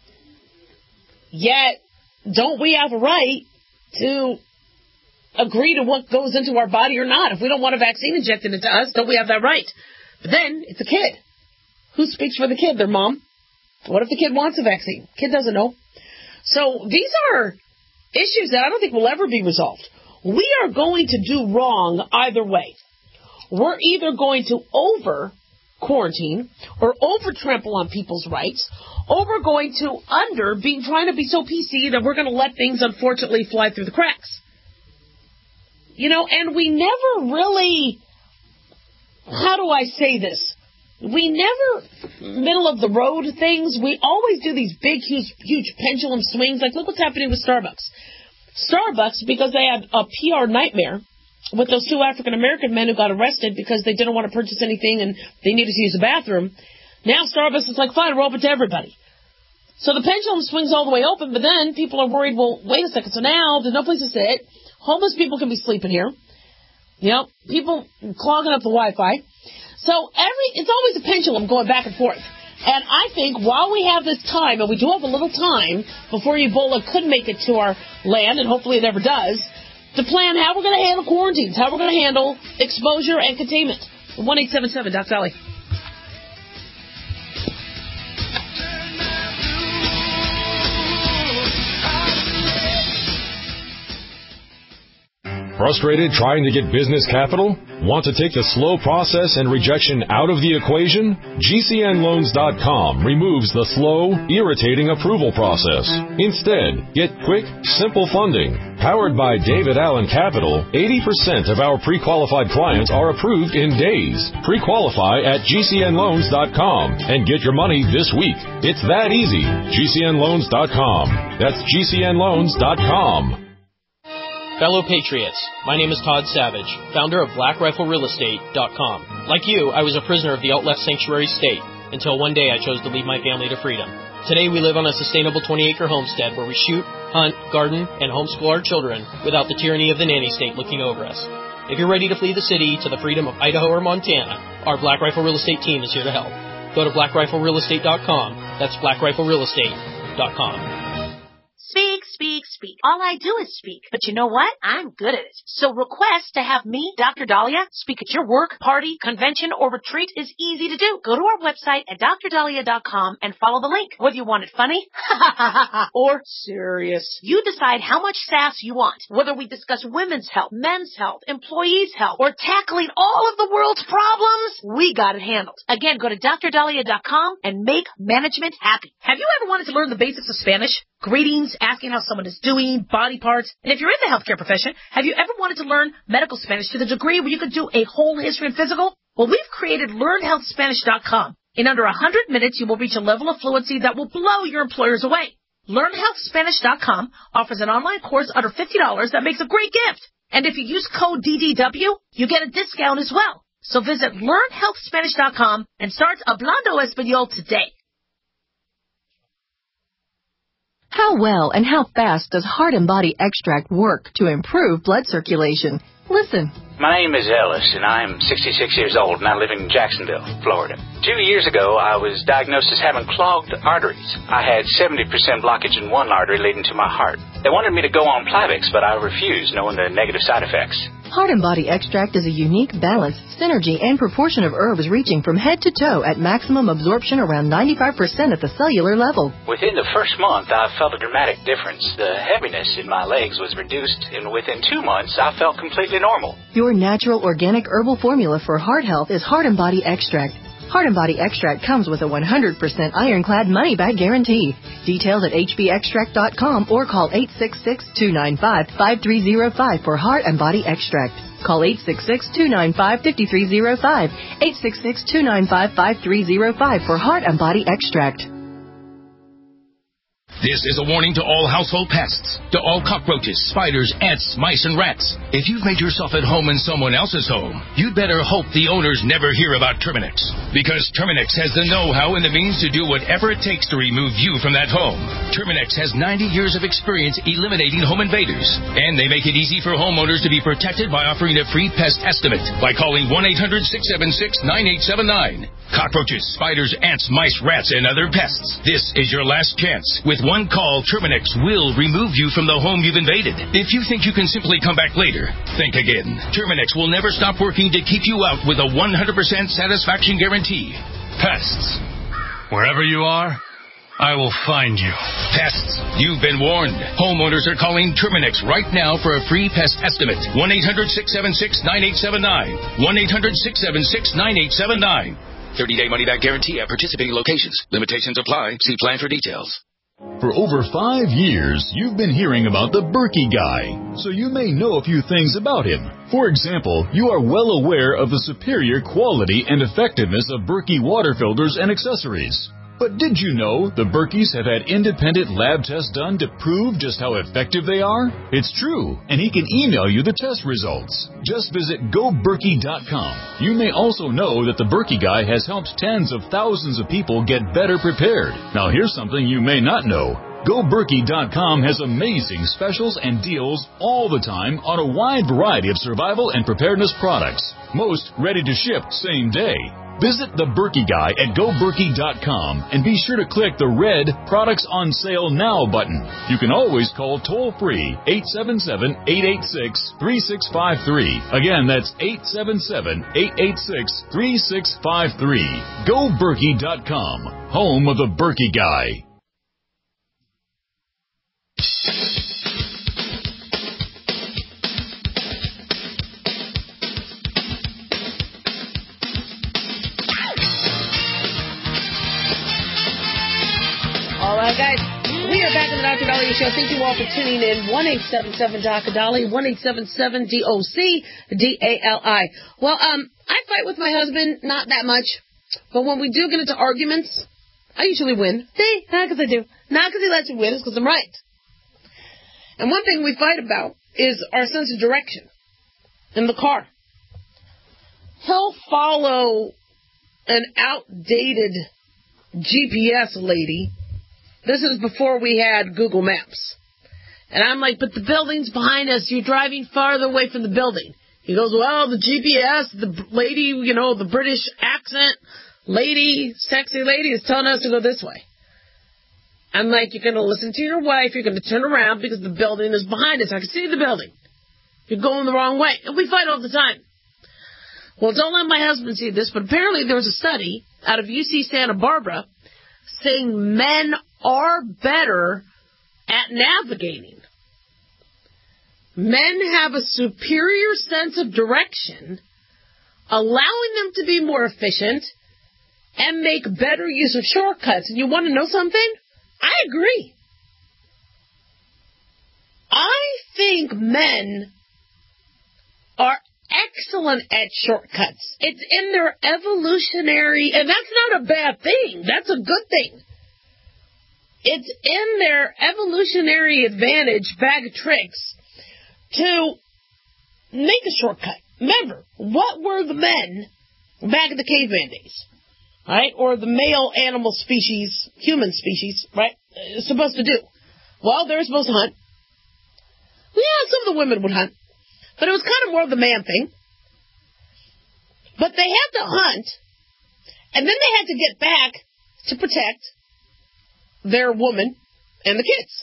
Yet, don't we have a right to agree to what goes into our body or not? If we don't want a vaccine injected into us, don't we have that right? But then, it's a kid. Who speaks for the kid? Their mom? What if the kid wants a vaccine? Kid doesn't know. So, these are issues that I don't think will ever be resolved. We are going to do wrong either way. We're either going to over-quarantine or over-trample on people's rights, or we're going to trying to be so PC that we're going to let things, unfortunately, fly through the cracks. And we never really, how do I say this? We never middle of the road things. We always do these big, huge pendulum swings. Like, look what's happening with Starbucks. Starbucks, because they had a PR nightmare with those 2 African-American men who got arrested because they didn't want to purchase anything and they needed to use the bathroom. Now Starbucks is like, fine, we're open to everybody. So the pendulum swings all the way open, but then people are worried, well, wait a second, so now there's no place to sit. Homeless people can be sleeping here. People clogging up the Wi-Fi. So it's always a pendulum going back and forth. And I think while we have this time, and we do have a little time before Ebola could make it to our land, and hopefully it never does, to plan how we're going to handle quarantines, how we're going to handle exposure and containment. 1-877 Doc Valley. Frustrated trying to get business capital? Want to take the slow process and rejection out of the equation? GCNloans.com removes the slow, irritating approval process. Instead, get quick, simple funding. Powered by David Allen Capital, 80% of our pre-qualified clients are approved in days. Pre-qualify at GCNloans.com and get your money this week. It's that easy. GCNloans.com. That's GCNloans.com. Fellow Patriots, my name is Todd Savage, founder of BlackRifleRealEstate.com. Like you, I was a prisoner of the out-left sanctuary state until one day I chose to lead my family to freedom. Today we live on a sustainable 20-acre homestead where we shoot, hunt, garden, and homeschool our children without the tyranny of the nanny state looking over us. If you're ready to flee the city to the freedom of Idaho or Montana, our Black Rifle Real Estate team is here to help. Go to BlackRifleRealEstate.com. That's BlackRifleRealEstate.com. Speak, speak. All I do is speak. But you know what? I'm good at it. So request to have me, Dr. Dahlia, speak at your work, party, convention, or retreat is easy to do. Go to our website at drdahlia.com and follow the link. Whether you want it funny or serious, you decide how much sass you want. Whether we discuss women's health, men's health, employees' health, or tackling all of the world's problems, we got it handled. Again, go to drdahlia.com and make management happy. Have you ever wanted to learn the basics of Spanish? Greetings, asking how someone is doing, body parts. And if you're in the healthcare profession, have you ever wanted to learn medical Spanish to the degree where you could do a whole history and physical? Well, we've created LearnHealthSpanish.com. In under 100 minutes, you will reach a level of fluency that will blow your employers away. LearnHealthSpanish.com offers an online course under $50 that makes a great gift. And if you use code DDW, you get a discount as well. So visit LearnHealthSpanish.com and start Hablando Español today. How well and how fast does Heart and Body Extract work to improve blood circulation? Listen. My name is Ellis, and I'm 66 years old, and I live in Jacksonville, Florida. 2 years ago, I was diagnosed as having clogged arteries. I had 70% blockage in one artery leading to my heart. They wanted me to go on Plavix, but I refused, knowing the negative side effects. Heart and Body Extract is a unique balance, synergy, and proportion of herbs reaching from head to toe at maximum absorption around 95% at the cellular level. Within the first month, I felt a dramatic difference. The heaviness in my legs was reduced, and within 2 months, I felt completely normal. Your natural organic herbal formula for heart health is Heart and Body Extract. Heart and Body Extract comes with a 100% ironclad money-back guarantee. Details at hbextract.com or call 866-295-5305 for Heart and Body Extract. Call 866-295-5305, 866-295-5305 for Heart and Body Extract. This is a warning to all household pests, to all cockroaches, spiders, ants, mice, and rats. If you've made yourself at home in someone else's home, you'd better hope the owners never hear about Terminix. Because Terminix has the know-how and the means to do whatever it takes to remove you from that home. Terminix has 90 years of experience eliminating home invaders. And they make it easy for homeowners to be protected by offering a free pest estimate by calling 1-800-676-9879. Cockroaches, spiders, ants, mice, rats, and other pests. This is your last chance. With one call, Terminix will remove you from the home you've invaded. If you think you can simply come back later, think again. Terminix will never stop working to keep you out with a 100% satisfaction guarantee. Pests. Wherever you are, I will find you. Pests. You've been warned. Homeowners are calling Terminix right now for a free pest estimate. 1-800-676-9879. 1-800-676-9879. 30-day money-back guarantee at participating locations. Limitations apply. See plan for details. For over 5 years, you've been hearing about the Berkey guy, so you may know a few things about him. For example, you are well aware of the superior quality and effectiveness of Berkey water filters and accessories. But did you know the Berkeys have had independent lab tests done to prove just how effective they are? It's true, and he can email you the test results. Just visit GoBerkey.com. You may also know that the Berkey guy has helped tens of thousands of people get better prepared. Now here's something you may not know. GoBerkey.com has amazing specials and deals all the time on a wide variety of survival and preparedness products. Most ready to ship same day. Visit the Berkey Guy at GoBerkey.com and be sure to click the red Products on Sale Now button. You can always call toll-free 877-886-3653. Again, that's 877-886-3653. GoBerkey.com, home of the Berkey Guy. All right, guys, we are back on the Dr. Dahlia Show. Thank you all for tuning in. 1-877-Dr. 1-877-DOC-DALI. Well, I fight with my husband, not that much, but when we do get into arguments, I usually win. See, not because I do. Not because he lets me win, it's because I'm right. And one thing we fight about is our sense of direction in the car. He'll follow an outdated GPS lady. This is before we had Google Maps. And I'm like, but the building's behind us. You're driving farther away from the building. He goes, well, the GPS, the lady, the British accent lady, sexy lady is telling us to go this way. I'm like, you're going to listen to your wife. You're going to turn around because the building is behind us. I can see the building. You're going the wrong way. And we fight all the time. Well, don't let my husband see this, but apparently there was a study out of UC Santa Barbara saying men are better at navigating. Men have a superior sense of direction, allowing them to be more efficient and make better use of shortcuts. And you want to know something? I agree. I think men are excellent at shortcuts. It's in their evolutionary, and that's not a bad thing. That's a good thing. It's in their evolutionary advantage bag of tricks to make a shortcut. Remember, what were the men back in the caveman days, right? Or the male animal species, human species, right, supposed to do? Well, they were supposed to hunt. Yeah, some of the women would hunt. But it was kind of more of the man thing. But they had to hunt, and then they had to get back to protect their woman and the kids.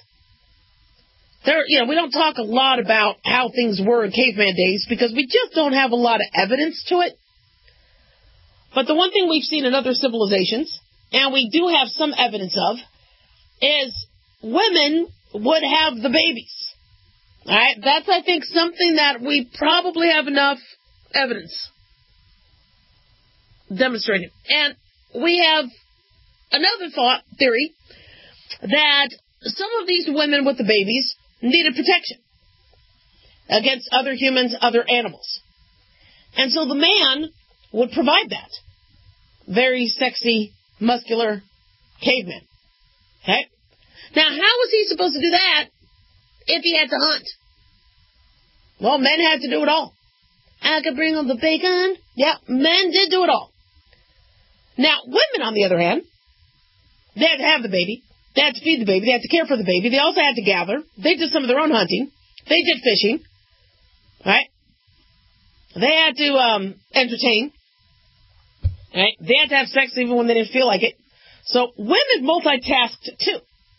We don't talk a lot about how things were in caveman days because we just don't have a lot of evidence to it. But the one thing we've seen in other civilizations, and we do have some evidence of, is women would have the babies. All right, that's, I think, something that we probably have enough evidence demonstrated. And we have another theory, that some of these women with the babies needed protection against other humans, other animals. And so the man would provide that. Very sexy, muscular caveman. Okay? Now, how was he supposed to do that if he had to hunt? Well, men had to do it all. I could bring home the bacon. Yeah, men did do it all. Now, women, on the other hand, they had to have the baby. They had to feed the baby. They had to care for the baby. They also had to gather. They did some of their own hunting. They did fishing. Right? They had to entertain. Right? They had to have sex even when they didn't feel like it. So women multitasked too.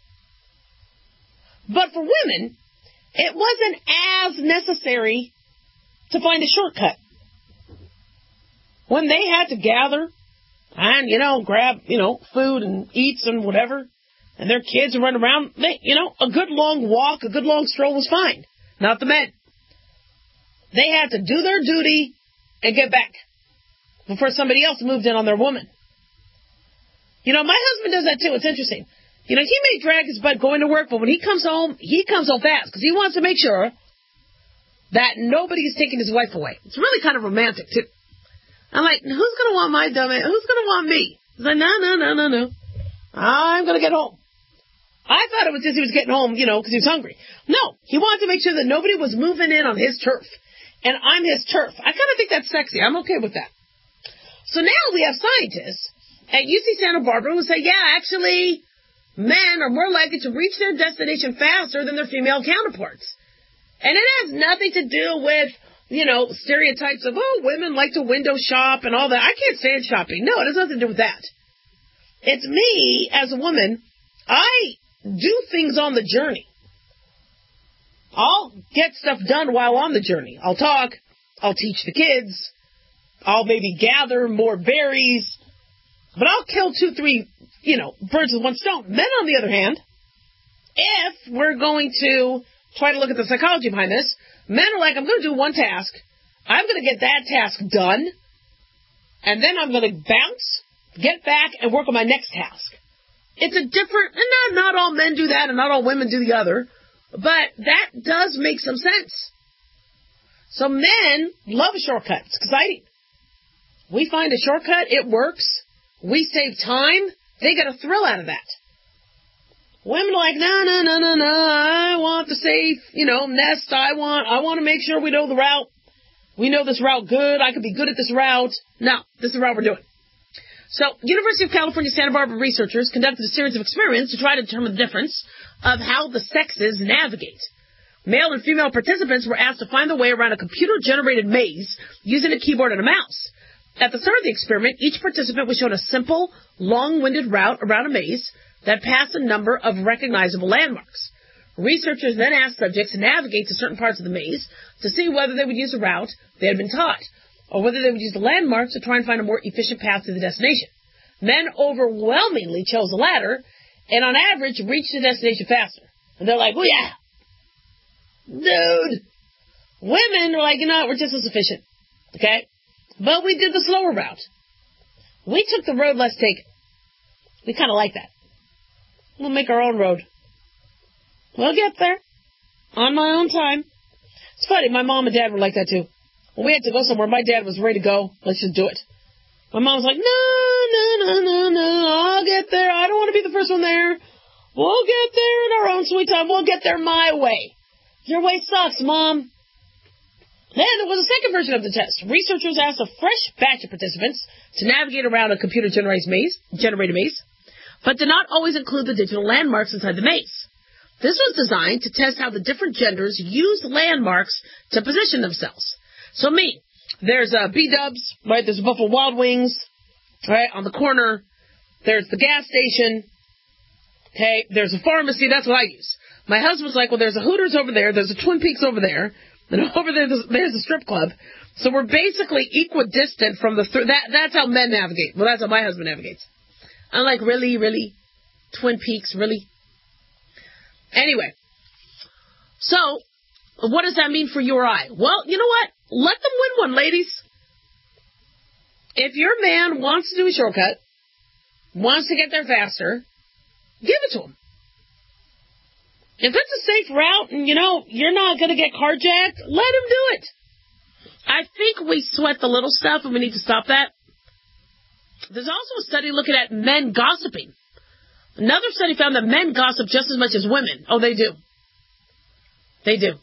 But for women, it wasn't as necessary to find a shortcut. When they had to gather and, grab, food and eats and whatever, and their kids would run around, a good long walk, a good long stroll was fine. Not the men. They had to do their duty and get back before somebody else moved in on their woman. My husband does that too. It's interesting. He may drag his butt going to work, but when he comes home fast because he wants to make sure that nobody is taking his wife away. It's really kind of romantic too. I'm like, who's going to want my dumb ass? Who's going to want me? He's like, no. I'm going to get home. I thought it was just he was getting home, because he was hungry. No, he wanted to make sure that nobody was moving in on his turf. And I'm his turf. I kind of think that's sexy. I'm okay with that. So now we have scientists at UC Santa Barbara who say, yeah, actually, men are more likely to reach their destination faster than their female counterparts. And it has nothing to do with, stereotypes of, women like to window shop and all that. I can't stand shopping. No, it has nothing to do with that. It's me, as a woman, I do things on the journey. I'll get stuff done while on the journey. I'll talk. I'll teach the kids. I'll maybe gather more berries. But I'll kill 2, 3, birds with one stone. Men, on the other hand, if we're going to try to look at the psychology behind this, men are like, I'm going to do one task. I'm going to get that task done. And then I'm going to bounce, get back, and work on my next task. It's a different, and not all men do that, and not all women do the other. But that does make some sense. So men love a shortcut. It's exciting. We find a shortcut, it works. We save time. They get a thrill out of that. Women are like, no. I want the safe, nest. I want to make sure we know the route. We know this route good. I could be good at this route. No, this is the route we're doing. So, University of California, Santa Barbara researchers conducted a series of experiments to try to determine the difference of how the sexes navigate. Male and female participants were asked to find their way around a computer-generated maze using a keyboard and a mouse. At the start of the experiment, each participant was shown a simple, long-winded route around a maze, that pass a number of recognizable landmarks. Researchers then asked subjects to navigate to certain parts of the maze to see whether they would use a route they had been taught, or whether they would use the landmarks to try and find a more efficient path to the destination. Men overwhelmingly chose the latter, and on average reached the destination faster. And they're like, well, yeah. Dude. Women are like, you know what, we're just as efficient. Okay? But we did the slower route. We took the road less taken. We kind of like that. We'll make our own road. We'll get there. On my own time. It's funny, my mom and dad were like that too. When we had to go somewhere, my dad was ready to go. Let's just do it. My mom was like, no, I'll get there. I don't want to be the first one there. We'll get there in our own sweet time. We'll get there my way. Your way sucks, Mom. Then there was a second version of the test. Researchers asked a fresh batch of participants to navigate around a computer-generated maze, but did not always include the digital landmarks inside the maze. This was designed to test how the different genders used landmarks to position themselves. So there's B-Dubs, right? There's a Buffalo Wild Wings, right? On the corner. There's the gas station. Okay, there's a pharmacy. That's what I use. My husband's like, well, there's a Hooters over there. There's a Twin Peaks over there. And over there, there's a strip club. So we're basically equidistant from the... that's how men navigate. Well, that's how my husband navigates. I'm like, really? Twin Peaks, really? Anyway. So, what does that mean for you or I? Well, you know what? Let them win one, ladies. If your man wants to do a shortcut, wants to get there faster, give it to him. If it's a safe route and, you're not going to get carjacked, let him do it. I think we sweat the little stuff and we need to stop that. There's also a study looking at men gossiping. Another study found that men gossip just as much as women. Oh, they do. They do.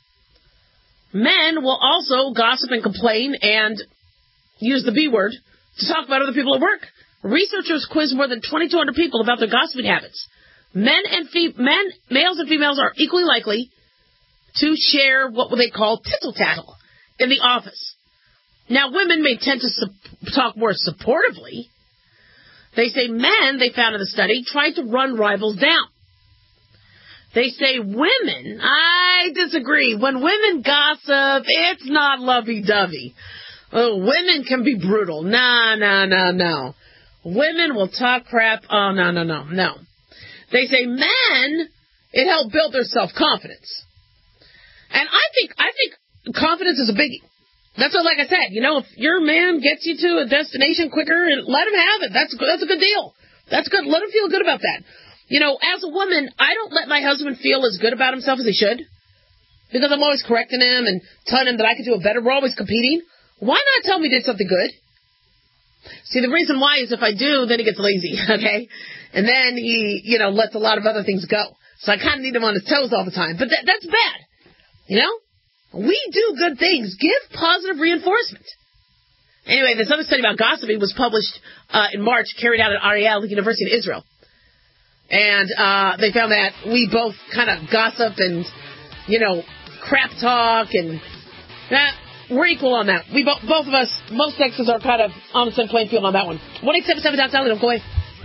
Men will also gossip and complain and use the B word to talk about other people at work. Researchers quizzed more than 2,200 people about their gossiping habits. Males and females are equally likely to share what they call tittle-tattle in the office. Now, women may tend to talk more supportively. They say men, they found in the study, try to run rivals down. They say women, I disagree. When women gossip, it's not lovey-dovey. Oh, women can be brutal. No. Women will talk crap. Oh, no. They say men, it helped build their self-confidence. And I think confidence is a biggie. That's what, like I said, if your man gets you to a destination quicker, let him have it. That's a good deal. That's good. Let him feel good about that. As a woman, I don't let my husband feel as good about himself as he should. Because I'm always correcting him and telling him that I could do it better. We're always competing. Why not tell me he did something good? See, the reason why is if I do, then he gets lazy, okay? And then he, lets a lot of other things go. So I kind of need him on his toes all the time. But that's bad. We do good things. Give positive reinforcement. Anyway, this other study about gossiping was published in March, carried out at Ariel University in Israel. And they found that we both kind of gossip and, crap talk and... we're equal on that. We both of us, most Texans are kind of on the same playing field on that one. 1-877-TALK, don't go away.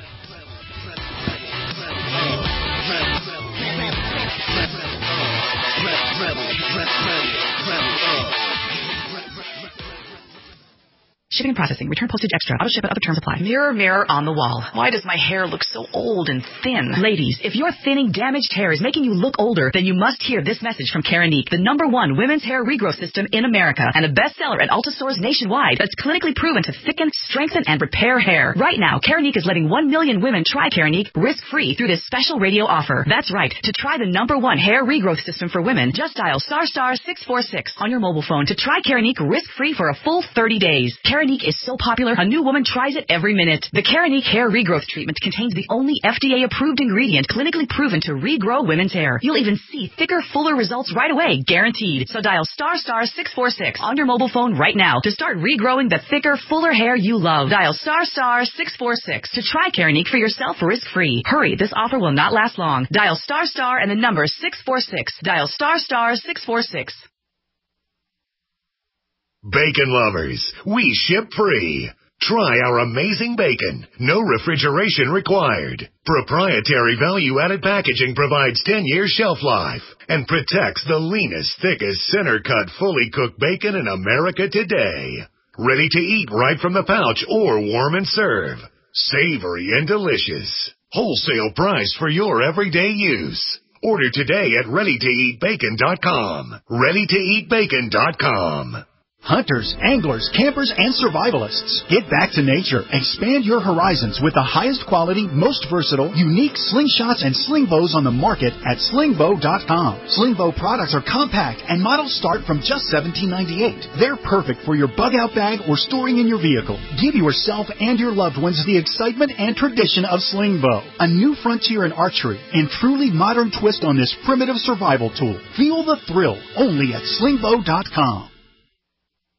Shipping and processing. Return postage extra. Auto ship and other terms apply. Mirror, mirror on the wall. Why does my hair look so old and thin? Ladies, if your thinning, damaged hair is making you look older, then you must hear this message from Keranique, the #1 women's hair regrowth system in America and a bestseller at Ulta stores nationwide that's clinically proven to thicken, strengthen, and repair hair. Right now, Keranique is letting 1 million women try Keranique risk-free through this special radio offer. That's right. To try the #1 hair regrowth system for women, just dial *646 on your mobile phone to try Keranique risk-free for a full 30 days. Keranique is so popular, a new woman tries it every minute. The Keranique hair regrowth treatment contains the only FDA-approved ingredient clinically proven to regrow women's hair. You'll even see thicker, fuller results right away, guaranteed. So dial *646 on your mobile phone right now to start regrowing the thicker, fuller hair you love. Dial *646 to try Keranique for yourself risk-free. Hurry, this offer will not last long. Dial * and the number 646. Dial *646. Bacon lovers, we ship free. Try our amazing bacon. No refrigeration required. Proprietary value-added packaging provides 10 years shelf life and protects the leanest, thickest, center-cut, fully cooked bacon in America today. Ready to eat right from the pouch or warm and serve. Savory and delicious. Wholesale price for your everyday use. Order today at ReadyToEatBacon.com. ReadyToEatBacon.com. Hunters, anglers, campers, and survivalists. Get back to nature. Expand your horizons with the highest quality, most versatile, unique slingshots and sling bows on the market at slingbow.com. Sling bow products are compact and models start from just $17.98. They're perfect for your bug out bag or storing in your vehicle. Give yourself and your loved ones the excitement and tradition of sling bow. A new frontier in archery and truly modern twist on this primitive survival tool. Feel the thrill only at slingbow.com.